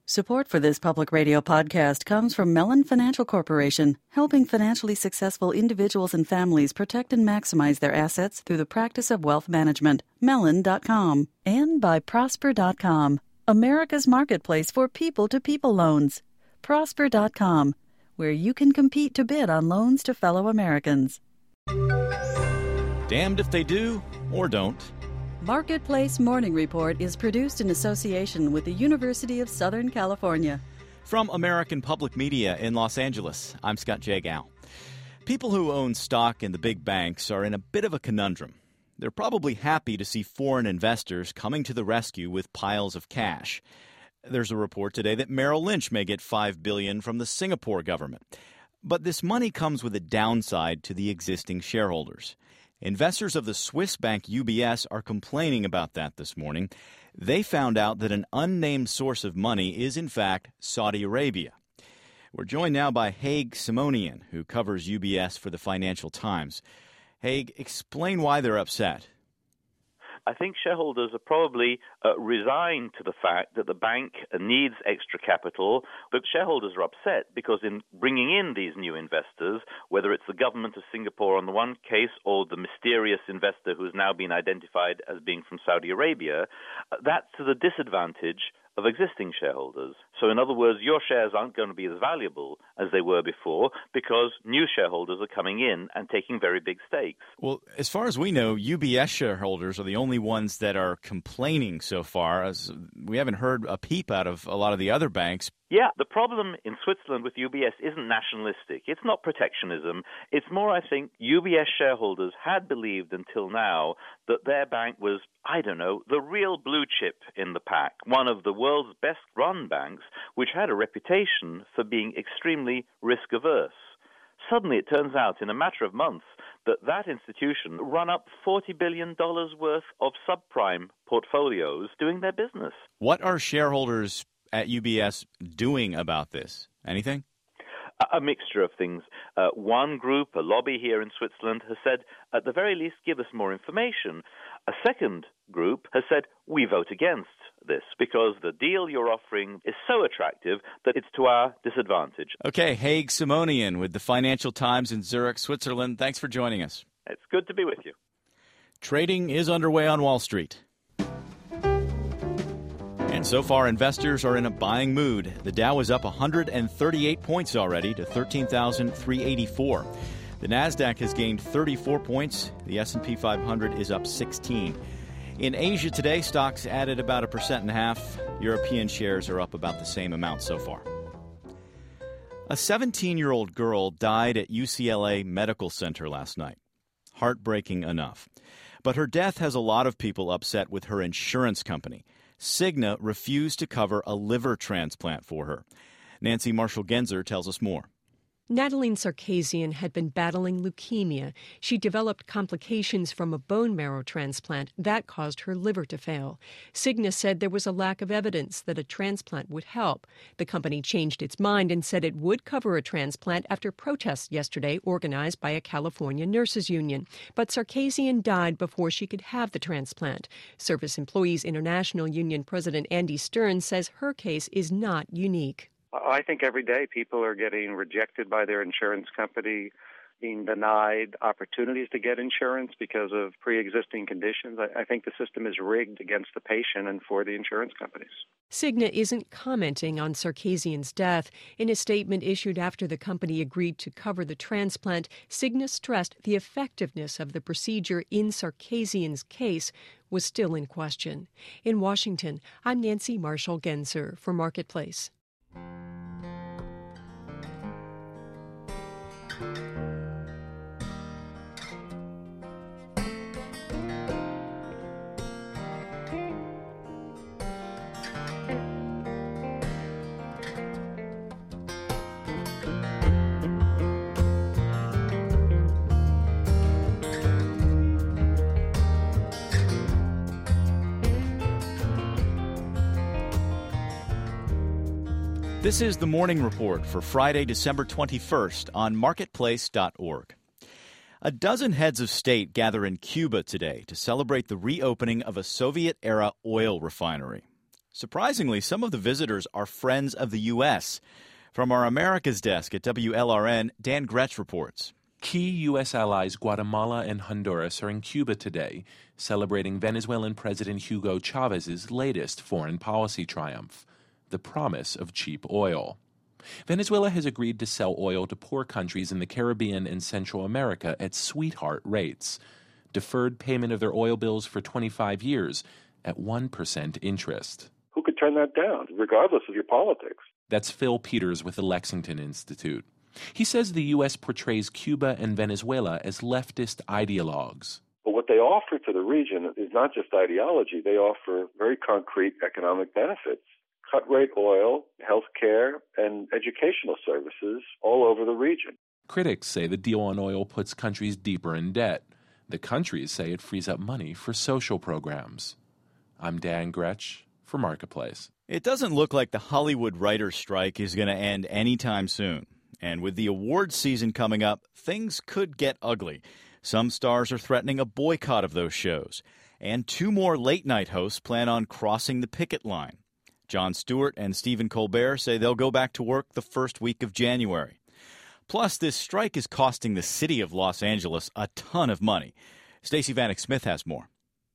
Support for this public radio podcast comes from Mellon Financial Corporation, helping financially successful individuals and families protect and maximize their assets through the practice of wealth management. Mellon.com. And by Prosper.com, America's marketplace for people-to-people loans. Prosper.com, where you can compete to bid on loans to fellow Americans. Damned if they do or don't. Marketplace Morning Report is produced in association with the University of Southern California. From American Public Media in Los Angeles, I'm Scott Jagow. People who own stock in the big banks are in a bit of a conundrum. They're probably happy to see foreign investors coming to the rescue with piles of cash. There's a report today that Merrill Lynch may get $5 billion from the Singapore government. But this money comes with a downside to the existing shareholders. Investors of the Swiss bank UBS are complaining about that this morning. They found out that an unnamed source of money is, in fact, Saudi Arabia. We're joined now by Haig Simonian, who covers UBS for the Financial Times. Haig, explain why they're upset. I think shareholders are probably resigned to the fact that the bank needs extra capital, but shareholders are upset because in bringing in these new investors, whether it's the government of Singapore on the one case or the mysterious investor who has now been identified as being from Saudi Arabia, that's to the disadvantage of existing shareholders. So in other words, your shares aren't going to be as valuable as they were before because new shareholders are coming in and taking very big stakes. Well, as far as we know, UBS shareholders are the only ones that are complaining so far. As we haven't heard a peep out of a lot of the other banks. Yeah, the problem in Switzerland with UBS isn't nationalistic. It's not protectionism. It's more, I think, UBS shareholders had believed until now that their bank was, the real blue chip in the pack, one of the world's best run banks, which had a reputation for being extremely risk-averse. Suddenly, it turns out in a matter of months that institution run up $40 billion worth of subprime portfolios doing their business. What are shareholders at UBS doing about this? Anything? A mixture of things. One group, a lobby here in Switzerland, has said, at the very least, give us more information. A second group has said, we vote against this because the deal you're offering is so attractive that it's to our disadvantage. Okay, Haig Simonian with the Financial Times in Zurich, Switzerland. Thanks for joining us. It's good to be with you. Trading is underway on Wall Street. And so far, investors are in a buying mood. The Dow is up 138 points already to 13,384. The Nasdaq has gained 34 points. The S&P 500 is up 16. In Asia today, stocks added about 1.5%. European shares are up about the same amount so far. A 17-year-old girl died at UCLA Medical Center last night. Heartbreaking enough. But her death has a lot of people upset with her insurance company. Cigna refused to cover a liver transplant for her. Nancy Marshall-Genzer tells us more. Nataline Sarkisian had been battling leukemia. She developed complications from a bone marrow transplant that caused her liver to fail. Cigna said there was a lack of evidence that a transplant would help. The company changed its mind and said it would cover a transplant after protests yesterday organized by a California nurses union. But Sarkisian died before she could have the transplant. Service Employees International Union President Andy Stern says her case is not unique. I think every day people are getting rejected by their insurance company, being denied opportunities to get insurance because of pre-existing conditions. I think the system is rigged against the patient and for the insurance companies. Cigna isn't commenting on Sarkisian's death. In a statement issued after the company agreed to cover the transplant, Cigna stressed the effectiveness of the procedure in Sarkisian's case was still in question. In Washington, I'm Nancy Marshall-Genzer for Marketplace. This is the Morning Report for Friday, December 21st on Marketplace.org. A dozen heads of state gather in Cuba today to celebrate the reopening of a Soviet-era oil refinery. Surprisingly, some of the visitors are friends of the U.S. From our America's desk at WLRN, Dan Gretsch reports. Key U.S. allies Guatemala and Honduras are in Cuba today, celebrating Venezuelan President Hugo Chávez's latest foreign policy triumph, the promise of cheap oil. Venezuela has agreed to sell oil to poor countries in the Caribbean and Central America at sweetheart rates. Deferred payment of their oil bills for 25 years at 1% interest. Who could turn that down, regardless of your politics? That's Phil Peters with the Lexington Institute. He says the U.S. portrays Cuba and Venezuela as leftist ideologues. But what they offer to the region is not just ideology. They offer very concrete economic benefits. Cut-rate oil, health care, and educational services all over the region. Critics say the deal on oil puts countries deeper in debt. The countries say it frees up money for social programs. I'm Dan Gretsch for Marketplace. It doesn't look like the Hollywood writers' strike is going to end anytime soon. And with the awards season coming up, things could get ugly. Some stars are threatening a boycott of those shows. And 2 more late-night hosts plan on crossing the picket line. Jon Stewart and Stephen Colbert say they'll go back to work the first week of January. Plus, this strike is costing the city of Los Angeles a ton of money. Stacey Vanek Smith has more.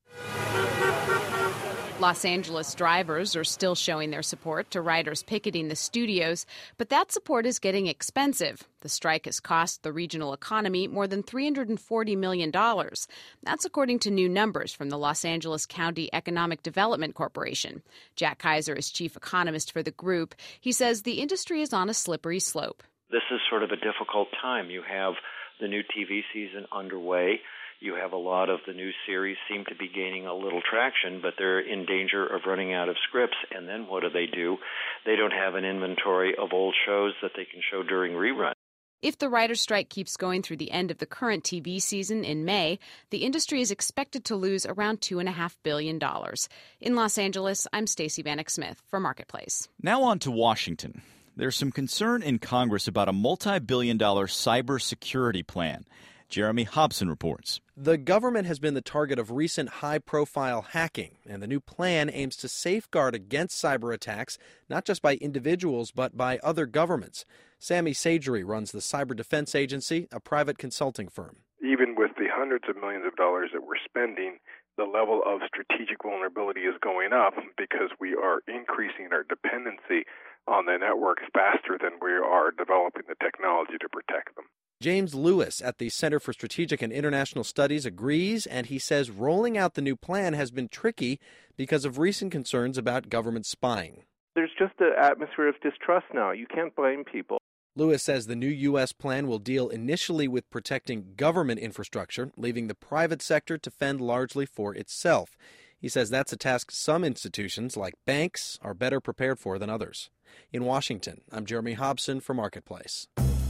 Los Angeles drivers are still showing their support to riders picketing the studios, but that support is getting expensive. The strike has cost the regional economy more than $340 million. That's according to new numbers from the Los Angeles County Economic Development Corporation. Jack Kaiser is chief economist for the group. He says the industry is on a slippery slope. This is sort of a difficult time. You have the new TV season underway. You have a lot of the new series seem to be gaining a little traction, but they're in danger of running out of scripts. And then what do? They don't have an inventory of old shows that they can show during rerun. If the writers' strike keeps going through the end of the current TV season in May, the industry is expected to lose around $2.5 billion. In Los Angeles, I'm Stacey Vanek Smith for Marketplace. Now on to Washington. There's some concern in Congress about a multi-billion-dollar cybersecurity plan. Jeremy Hobson reports. The government has been the target of recent high-profile hacking, and the new plan aims to safeguard against cyber attacks, not just by individuals, but by other governments. Sami Sajri runs the Cyber Defense Agency, a private consulting firm. Even with the hundreds of millions of dollars that we're spending, the level of strategic vulnerability is going up because we are increasing our dependency on the networks faster than we are developing the technology to protect them. James Lewis at the Center for Strategic and International Studies agrees, and he says rolling out the new plan has been tricky because of recent concerns about government spying. There's just an atmosphere of distrust now. You can't blame people. Lewis says the new U.S. plan will deal initially with protecting government infrastructure, leaving the private sector to fend largely for itself. He says that's a task some institutions, like banks, are better prepared for than others. In Washington, I'm Jeremy Hobson for Marketplace.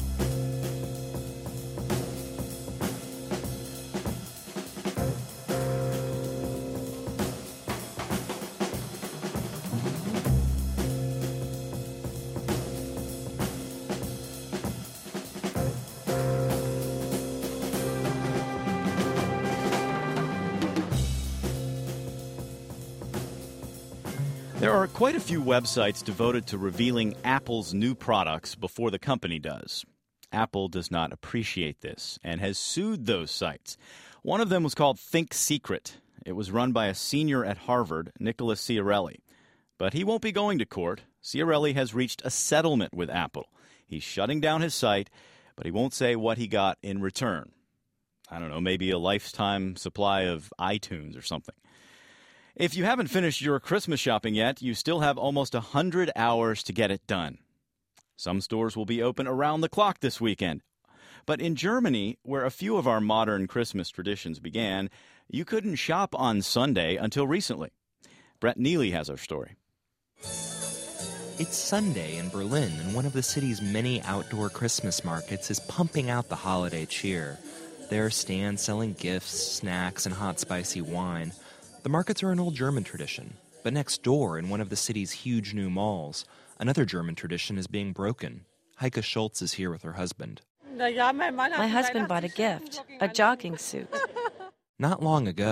There are quite a few websites devoted to revealing Apple's new products before the company does. Apple does not appreciate this and has sued those sites. One of them was called Think Secret. It was run by a senior at Harvard, Nicholas Ciarelli. But he won't be going to court. Ciarelli has reached a settlement with Apple. He's shutting down his site, but he won't say what he got in return. I don't know, maybe a lifetime supply of iTunes or something. If you haven't finished your Christmas shopping yet, you still have almost 100 hours to get it done. Some stores will be open around the clock this weekend. But in Germany, where a few of our modern Christmas traditions began, you couldn't shop on Sunday until recently. Brett Neely has our story. It's Sunday in Berlin, and one of the city's many outdoor Christmas markets is pumping out the holiday cheer. There are stands selling gifts, snacks, and hot spicy wine. The markets are an old German tradition, but next door in one of the city's huge new malls, another German tradition is being broken. Heike Schultz is here with her husband. My husband bought a gift, a jogging suit. Not long ago,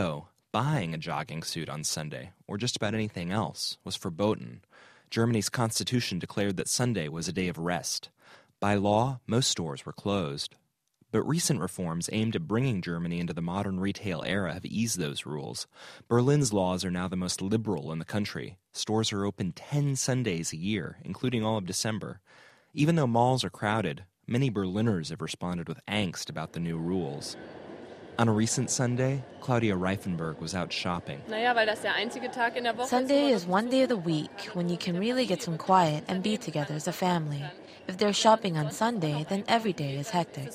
Buying a jogging suit on Sunday, or just about anything else, was verboten. Germany's constitution declared that Sunday was a day of rest. By law, most stores were closed. But recent reforms aimed at bringing Germany into the modern retail era have eased those rules. Berlin's laws are now the most liberal in the country. Stores are open 10 Sundays a year, including all of December. Even though malls are crowded, many Berliners have responded with angst about the new rules. On a recent Sunday, Claudia Reifenberg was out shopping. Sunday is one day of the week when you can really get some quiet and be together as a family. If they're shopping on Sunday, then every day is hectic.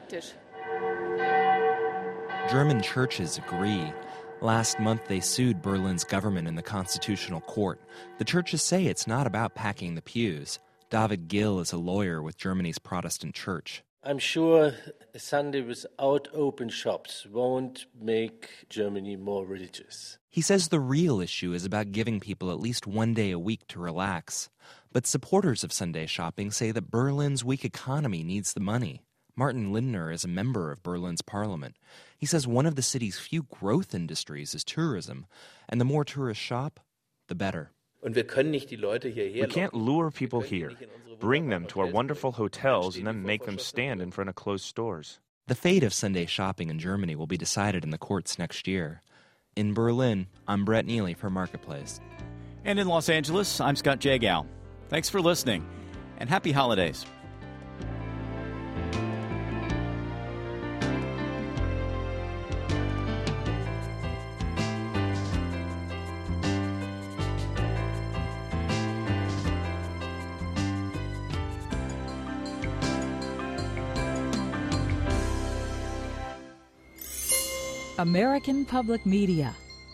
German churches agree. Last month, they sued Berlin's government in the Constitutional Court. The churches say it's not about packing the pews. David Gill is a lawyer with Germany's Protestant Church. I'm sure a Sunday without open shops won't make Germany more religious. He says the real issue is about giving people at least one day a week to relax. But supporters of Sunday shopping say that Berlin's weak economy needs the money. Martin Lindner is a member of Berlin's parliament. He says one of the city's few growth industries is tourism, and the more tourists shop, the better. We can't lure people here, bring them to our wonderful hotels, and then make them stand in front of closed stores. The fate of Sunday shopping in Germany will be decided in the courts next year. In Berlin, I'm Brett Neely for Marketplace. And in Los Angeles, I'm Scott Jagow. Thanks for listening, and happy holidays. American Public Media.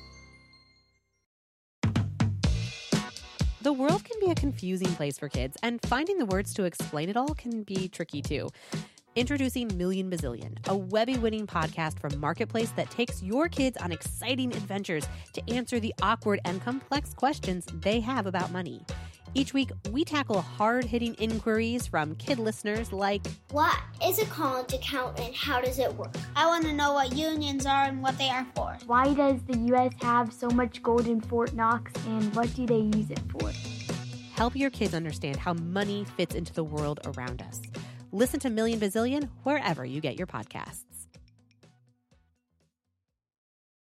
The world can be a confusing place for kids, and finding the words to explain it all can be tricky too. Introducing Million Bazillion, a Webby-winning podcast from Marketplace that takes your kids on exciting adventures to answer the awkward and complex questions they have about money. Each week, we tackle hard-hitting inquiries from kid listeners like, what is a college account and how does it work? I want to know what unions are and what they are for. Why does the U.S. have so much gold in Fort Knox and what do they use it for? Help your kids understand how money fits into the world around us. Listen to Million Bazillion wherever you get your podcasts.